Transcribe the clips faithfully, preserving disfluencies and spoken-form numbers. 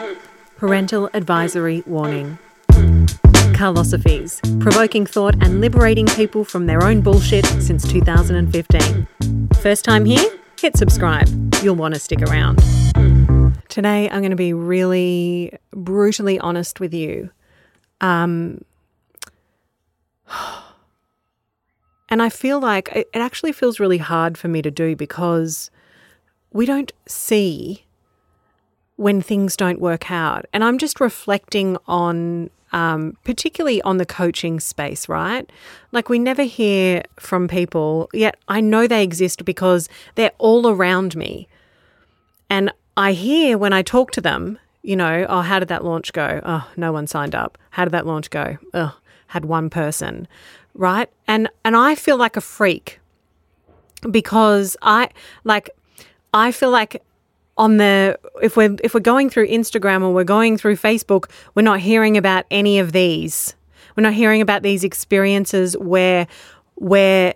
Parental advisory warning. Carlosophies, provoking thought and liberating people from their own bullshit since two thousand fifteen. First time here? Hit subscribe. You'll want to stick around. Today I'm going to be really brutally honest with you. Um, and I feel like it actually feels really hard for me to do because we don't see when things don't work out. And I'm just reflecting on, um, particularly on the coaching space, right? Like we never hear from people, yet I know they exist because they're all around me. And I hear when I talk to them, you know, oh, how did that launch go? Oh, no one signed up. How did that launch go? Oh, had one person, right? And and I feel like a freak because I like I feel like on the if we're if we're going through Instagram or we're going through Facebook, we're not hearing about any of these. We're not hearing about these experiences where where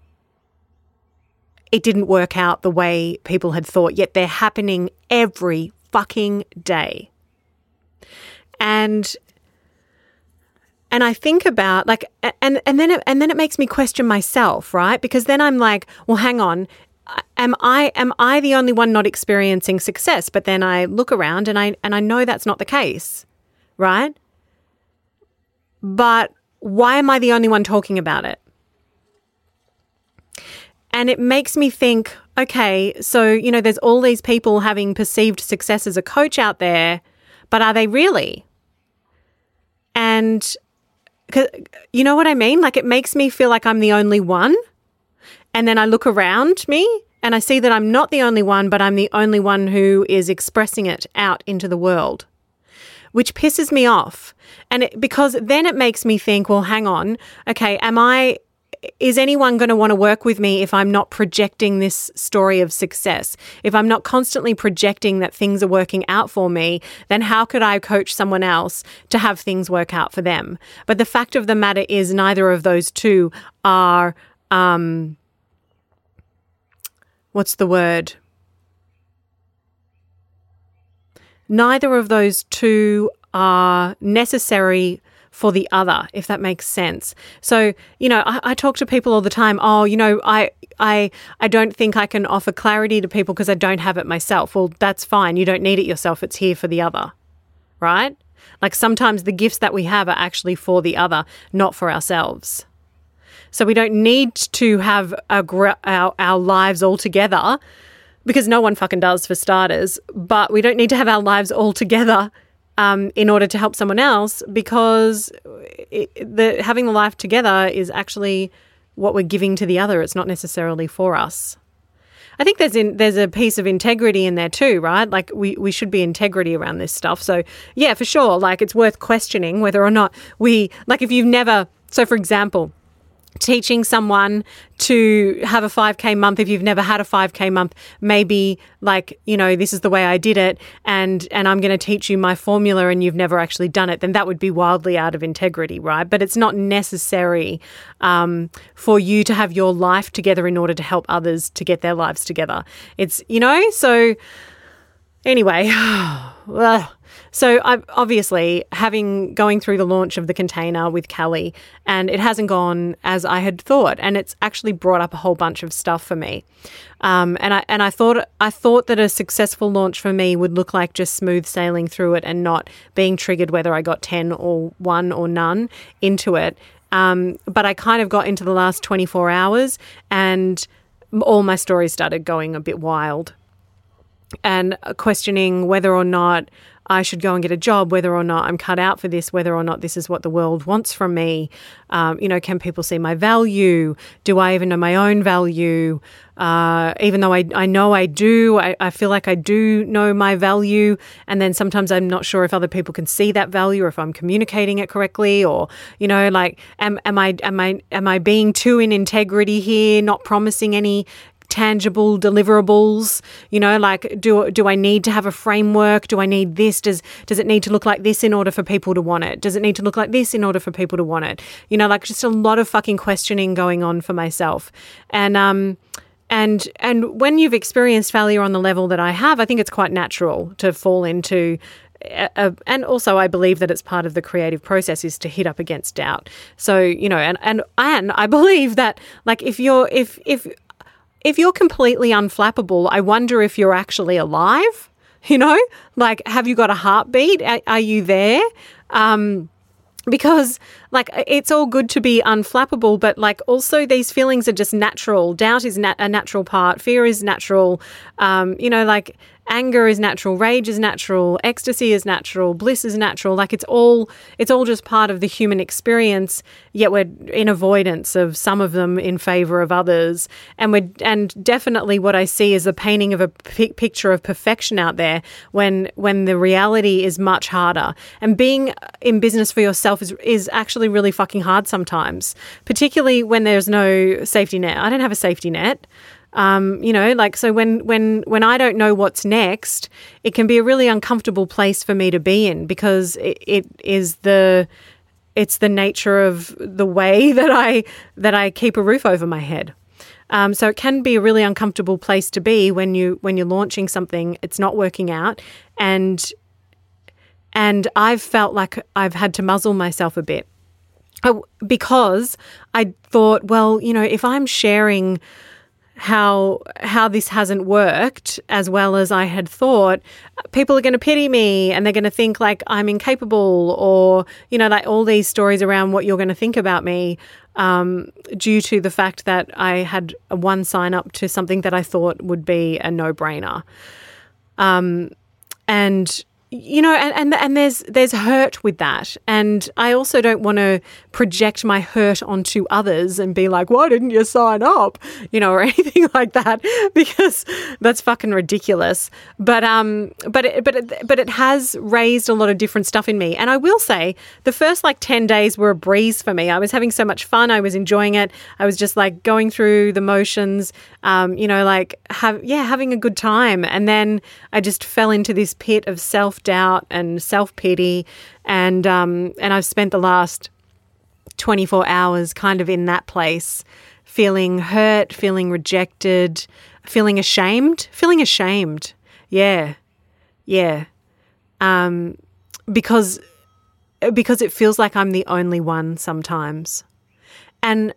it didn't work out the way people had thought, yet they're happening every fucking day. And and I think about like and and then it, and then it makes me question myself, right? Because then I'm like, well, hang on. Am I am I the only one not experiencing success? But then I look around and I and I know that's not the case, right? But why am I the only one talking about it? And it makes me think, okay, so, you know, there's all these people having perceived success as a coach out there, but are they really? And you know what I mean? Like it makes me feel like I'm the only one. And then I look around me and I see that I'm not the only one, but I'm the only one who is expressing it out into the world, which pisses me off. And it, because then it makes me think, well, hang on, okay, am I, is anyone going to want to work with me if I'm not projecting this story of success? If I'm not constantly projecting that things are working out for me, then how could I coach someone else to have things work out for them? But the fact of the matter is neither of those two are, um, what's the word? Neither of those two are necessary for the other, if that makes sense. So, you know, I, I talk to people all the time, oh, you know, I I I don't think I can offer clarity to people because I don't have it myself. Well, that's fine. You don't need it yourself. It's here for the other, right? Like sometimes the gifts that we have are actually for the other, not for ourselves. So we don't need to have our, our, our lives all together because no one fucking does for starters, but we don't need to have our lives all together um, in order to help someone else because it, the, having the life together is actually what we're giving to the other. It's not necessarily for us. I think there's in, there's a piece of integrity in there too, right? Like we, we should be integrity around this stuff. So yeah, for sure. Like it's worth questioning whether or not we, like if you've never, so for example, teaching someone to have a five K month, if you've never had a five K month, maybe like, you know, this is the way I did it and and I'm going to teach you my formula and you've never actually done it, then that would be wildly out of integrity, right? But it's not necessary um, for you to have your life together in order to help others to get their lives together. It's, you know, so anyway, well, so I've obviously having going through the launch of the container with Callie, and it hasn't gone as I had thought, and it's actually brought up a whole bunch of stuff for me. Um, and I and I thought I thought that a successful launch for me would look like just smooth sailing through it and not being triggered whether I got ten or one or none into it. Um, but I kind of got into the last twenty-four hours, and all my stories started going a bit wild, and questioning whether or not I should go and get a job, whether or not I'm cut out for this, whether or not this is what the world wants from me. Um, you know, can people see my value? Do I even know my own value? Uh, even though I, I know I do, I, I feel like I do know my value. And then sometimes I'm not sure if other people can see that value or if I'm communicating it correctly, or, you know, like, am, am I, am I, am I being too in integrity here, not promising any tangible deliverables? You know, like, do do I need to have a framework? Do I need this? Does does it need to look like this in order for people to want it? Does it need to look like this in order for people to want it? You know, like just a lot of fucking questioning going on for myself. And um and and when you've experienced failure on the level that I have, I think it's quite natural to fall into uh, and also I believe that it's part of the creative process is to hit up against doubt. So, you know, and, and, and I believe that like if you're, if, if, if you're completely unflappable, I wonder if you're actually alive, you know, like, have you got a heartbeat? Are, are you there? Um, Because, like, it's all good to be unflappable, but, like, also these feelings are just natural. Doubt is nat- a natural part. Fear is natural. Um, you know, like, anger is natural. Rage is natural. Ecstasy is natural. Bliss is natural. Like, it's all it's all just part of the human experience, yet we're in avoidance of some of them in favor of others. And we're, and definitely what I see is the painting of a p- picture of perfection out there when when the reality is much harder. And being in business for yourself is is actually really fucking hard sometimes, particularly when there's no safety net. I don't have a safety net. Um, you know, like, so when, when, when I don't know what's next, it can be a really uncomfortable place for me to be in because it, it is the, it's the nature of the way that I, that I keep a roof over my head. Um, so it can be a really uncomfortable place to be when you, when you're launching something, it's not working out. And, and I've felt like I've had to muzzle myself a bit I, because I thought, well, you know, if I'm sharing how how this hasn't worked as well as I had thought, people are going to pity me and they're going to think like I'm incapable or, you know, like all these stories around what you're going to think about me um, due to the fact that I had one sign up to something that I thought would be a no-brainer. Um, and You know, and, and and there's there's hurt with that. And I also don't want to project my hurt onto others and be like, why didn't you sign up? You know, or anything like that, because that's fucking ridiculous. But um, but it, but it, but it has raised a lot of different stuff in me. And I will say the first like ten days were a breeze for me. I was having so much fun. I was enjoying it. I was just like going through the motions, um, you know, like have yeah, having a good time. And then I just fell into this pit of self doubt and self-pity, and um, and I've spent the last twenty-four hours kind of in that place, feeling hurt, feeling rejected, feeling ashamed, feeling ashamed. Yeah, yeah, um, because because it feels like I'm the only one sometimes, and.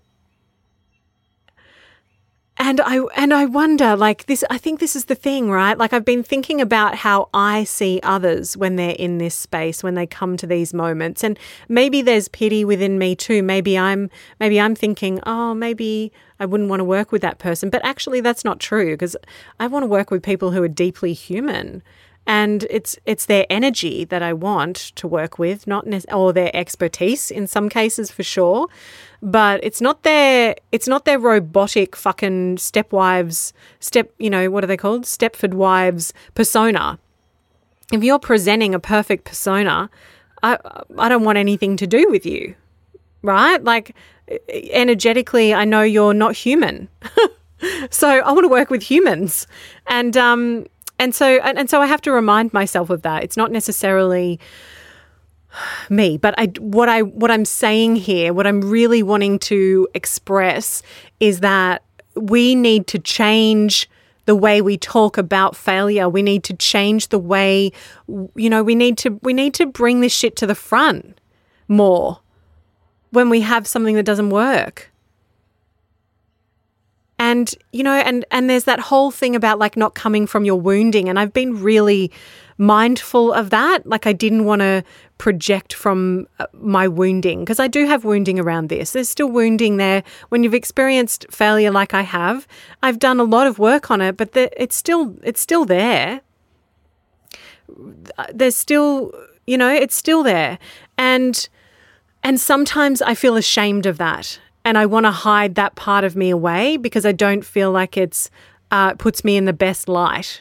And I and I wonder, like this, I think this is the thing, right? Like I've been thinking about how I see others when they're in this space, when they come to these moments. And maybe there's pity within me too. Maybe I'm maybe I'm thinking, oh, maybe I wouldn't want to work with that person. But actually that's not true, because I want to work with people who are deeply human. And it's it's their energy that I want to work with, not ne- or their expertise in some cases for sure, but it's not their it's not their robotic fucking stepwives step you know what are they called Stepford wives persona. If you're presenting a perfect persona, I I don't want anything to do with you, right? Like energetically, I know you're not human, so I want to work with humans, and um. And so and, and so I have to remind myself of that. It's not necessarily me, but I what I what I'm saying here, what I'm really wanting to express is that we need to change the way we talk about failure. We need to change the way, you know, we need to we need to bring this shit to the front more when we have something that doesn't work. And, you know, and, and there's that whole thing about like not coming from your wounding. And I've been really mindful of that. Like I didn't want to project from my wounding, because I do have wounding around this. There's still wounding there. When you've experienced failure like I have, I've done a lot of work on it, but the, it's still it's still there. There's still, you know, it's still there. And and sometimes I feel ashamed of that. And I want to hide that part of me away because I don't feel like it's uh, puts me in the best light.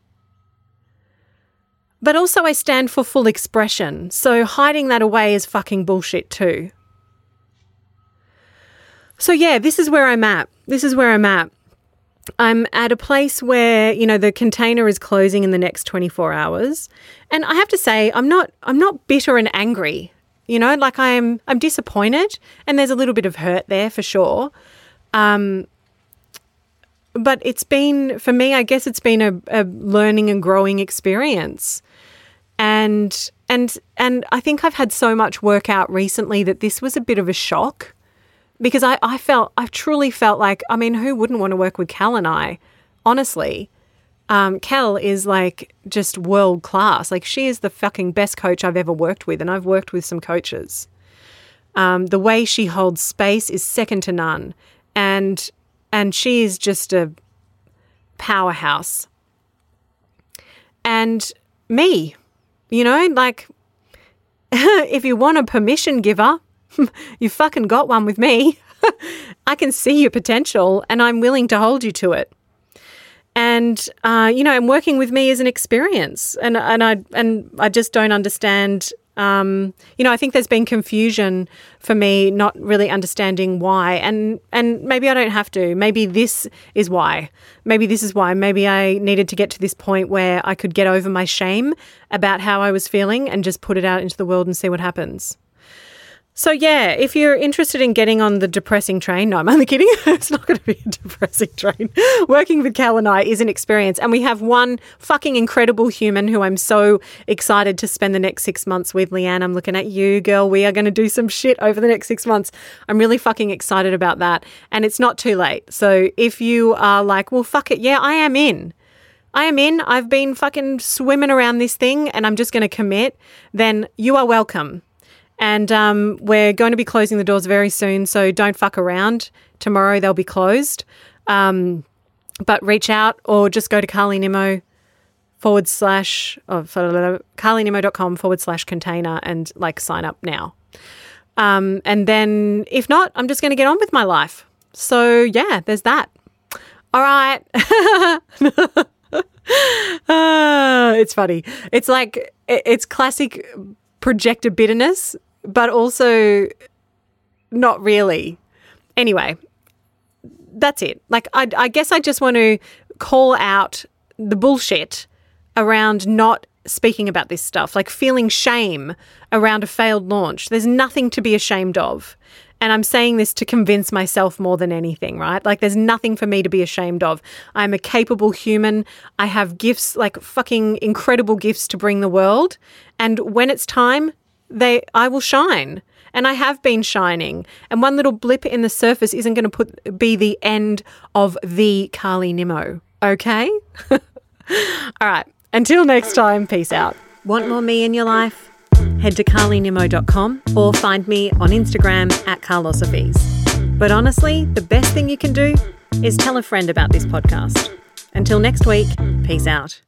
But also I stand for full expression. So hiding that away is fucking bullshit too. So yeah, this is where I'm at. This is where I'm at. I'm at a place where, you know, the container is closing in the next twenty-four hours. And I have to say, I'm not I'm not bitter and angry. You know, like I'm I'm disappointed, and there's a little bit of hurt there for sure. Um, but it's been, for me, I guess it's been a, a learning and growing experience. And and and I think I've had so much work out recently that this was a bit of a shock, because I, I felt, I truly felt like, I mean, who wouldn't want to work with Cal and I? Honestly, um, Cal is like just world class. Like, she is the fucking best coach I've ever worked with, and I've worked with some coaches. Um, the way she holds space is second to none, and and she is just a powerhouse. And me, you know, like, if you want a permission giver, you fucking got one with me. I can see your potential and I'm willing to hold you to it. And, uh, you know, and working with me is an experience. And and I and I just don't understand, um, you know, I think there's been confusion for me not really understanding why. And, and maybe I don't have to. Maybe this is why. Maybe this is why. Maybe I needed to get to this point where I could get over my shame about how I was feeling and just put it out into the world and see what happens. So, yeah, if you're interested in getting on the depressing train, no, I'm only kidding. It's not going to be a depressing train. Working with Cal and I is an experience. And we have one fucking incredible human who I'm so excited to spend the next six months with. Leanne, I'm looking at you, girl. We are going to do some shit over the next six months. I'm really fucking excited about that. And it's not too late. So if you are like, well, fuck it. Yeah, I am in. I am in. I've been fucking swimming around this thing and I'm just going to commit. Then you are welcome. And um, we're going to be closing the doors very soon, so don't fuck around. Tomorrow they'll be closed. Um, but reach out or just go to carlynimmo forward slash, oh, carlynimmo.com forward slash container and like sign up now. Um, and then if not, I'm just going to get on with my life. So yeah, there's that. All right. uh, it's funny. It's like, it's classic projector bitterness, but also not really. Anyway, that's it. Like, I, I guess I just want to call out the bullshit around not speaking about this stuff, like feeling shame around a failed launch. There's nothing to be ashamed of. And I'm saying this to convince myself more than anything, right? Like, there's nothing for me to be ashamed of. I'm a capable human. I have gifts, like fucking incredible gifts to bring the world. And when it's time, they, I will shine. And I have been shining. And one little blip in the surface isn't going to put be the end of the Carly Nimmo. Okay? All right. Until next time, peace out. Want more me in your life? Head to carlynimmo dot com or find me on Instagram at carlosophies. But honestly, the best thing you can do is tell a friend about this podcast. Until next week, peace out.